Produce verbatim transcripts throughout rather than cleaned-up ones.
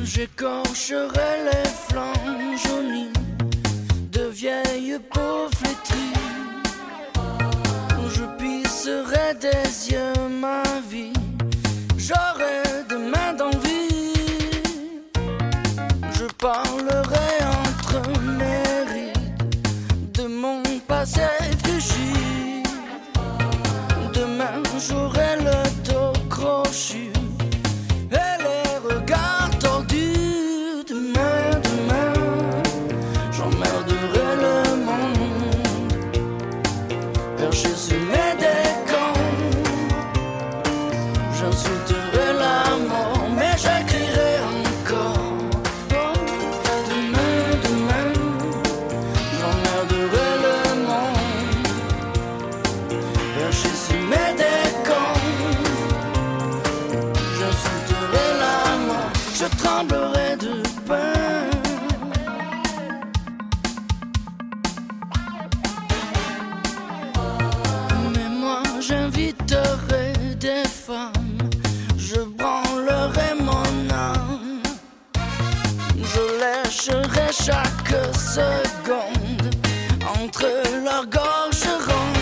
J'écorcherai les flancs jaunis de vieilles peaux flétries. Je pisserai des yeux ma vie, j'aurai des mains d'envie. Je parlerai entre mes rides de mon passé fléchi. Demain j'aurai le dos crochu et les regards tordus. Demain, demain, j'emmerderai le monde, perché sur mes décombres. J'insulterai la mort, mais j'écrirai encore. Oh, demain, demain, j'emmerderai le monde, perché sur mes décombres. J'insulterai la mort, je tremblerai de peine. Mais moi j'inviterai des femmes, je branlerai mon âme, je lècherai chaque seconde entre leurs gorgerons,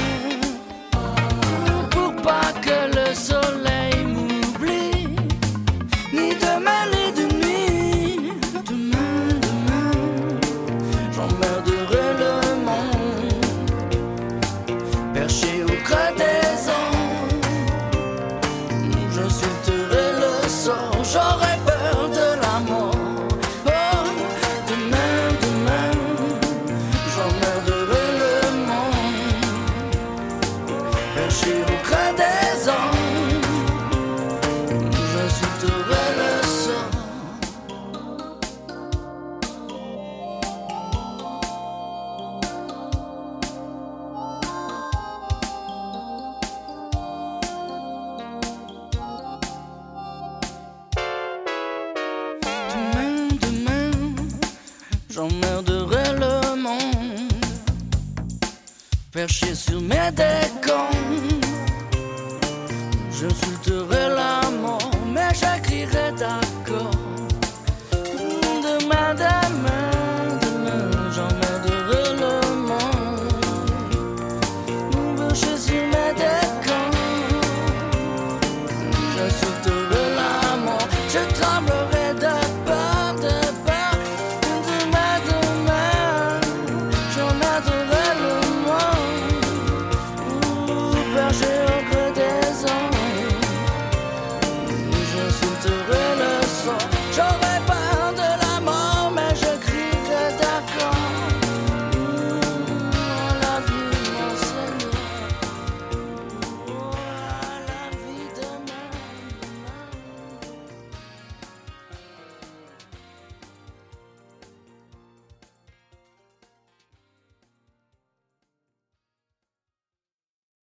pour pas que le soleil m'oublie, ni demain ni de nuit. Demain, demain, j'emmerderai le monde, perché au creux des ondes. J'insulterai le sort, j'aurai peur de la mort. Oh, demain, demain, j'emmerderai le monde, perché au creux des ondes. J'insulterai le sort. Demain, demain, j'emmerderai le monde, perché sur mes décombres. J'insulterai